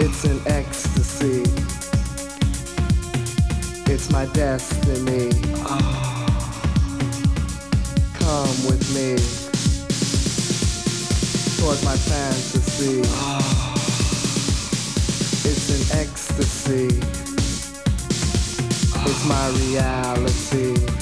It's an ecstasy. It's my destiny. Come with me toward my fantasy. It's an ecstasy. It's my reality.